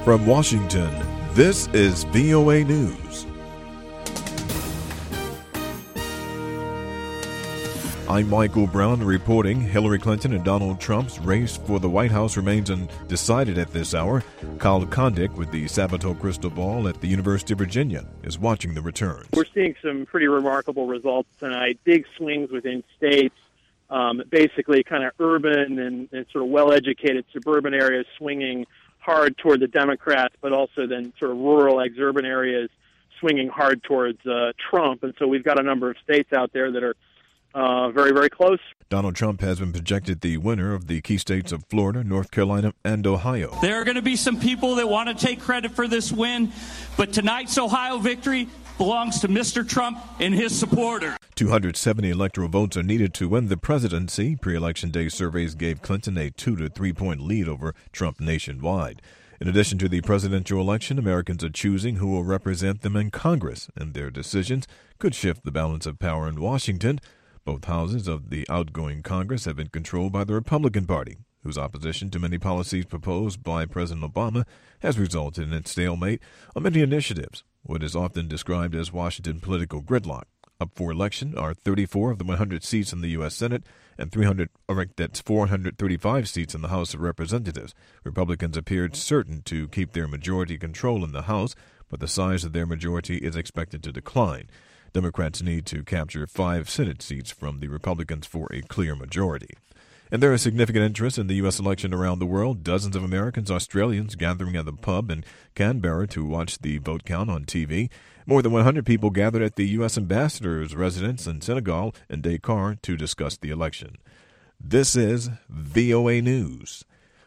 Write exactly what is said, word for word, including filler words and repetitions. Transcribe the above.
From Washington, this is V O A News. I'm Michael Brown reporting Hillary Clinton and Donald Trump's race for the White House remains undecided at this hour. Kyle Kondik with the Sabato Crystal Ball at the University of Virginia is watching the returns. We're seeing some pretty remarkable results tonight, big swings within states, um, basically kind of urban and, and sort of well-educated suburban areas swinging hard toward the Democrats, but also then sort of rural exurban areas swinging hard towards uh, Trump. And so we've got a number of states out there that are Uh, very, very close. Donald Trump has been projected the winner of the key states of Florida, North Carolina, and Ohio. There are going to be some people that want to take credit for this win, but tonight's Ohio victory belongs to Mister Trump and his supporters. two hundred seventy electoral votes are needed to win the presidency. Pre-election day surveys gave Clinton a two to three point lead over Trump nationwide. In addition to the presidential election, Americans are choosing who will represent them in Congress, and their decisions could shift the balance of power in Washington. Both houses of the outgoing Congress have been controlled by the Republican Party, whose opposition to many policies proposed by President Obama has resulted in a stalemate on many initiatives, what is often described as Washington political gridlock. Up for election are thirty-four of the one hundred seats in the U S. Senate and three hundred, that's four hundred thirty-five seats in the House of Representatives. Republicans appeared certain to keep their majority control in the House, but the size of their majority is expected to decline. Democrats need to capture five Senate seats from the Republicans for a clear majority. And there is significant interest in the U S election around the world. Dozens of Americans, Australians gathering at the pub in Canberra to watch the vote count on T V. More than one hundred people gathered at the U S ambassador's residence in Senegal and Dakar to discuss the election. This is V O A News.